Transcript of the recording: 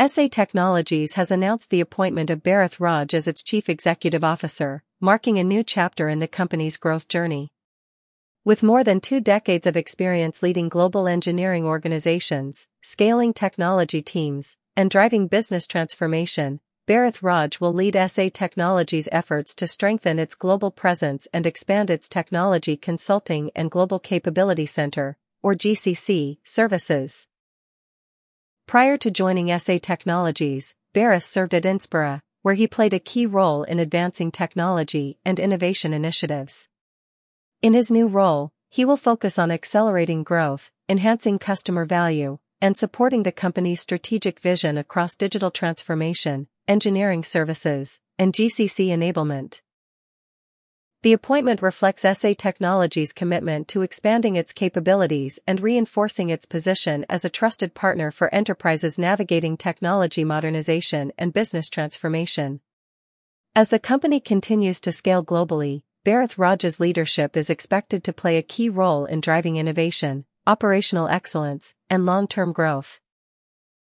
SA Technologies has announced the appointment of Bharath Raj as its Chief Executive Officer, marking a new chapter in the company's growth journey. With more than 2 decades of experience leading global engineering organizations, scaling technology teams, and driving business transformation, Bharath Raj will lead SA Technologies' efforts to strengthen its global presence and expand its Technology Consulting and Global Capability Center, or GCC, services. Prior to joining SA Technologies, Bharath served at Inspira, where he played a key role in advancing technology and innovation initiatives. In his new role, he will focus on accelerating growth, enhancing customer value, and supporting the company's strategic vision across digital transformation, engineering services, and GCC enablement. The appointment reflects SA Technologies' commitment to expanding its capabilities and reinforcing its position as a trusted partner for enterprises navigating technology modernization and business transformation. As the company continues to scale globally, Bharath Raj's leadership is expected to play a key role in driving innovation, operational excellence, and long-term growth.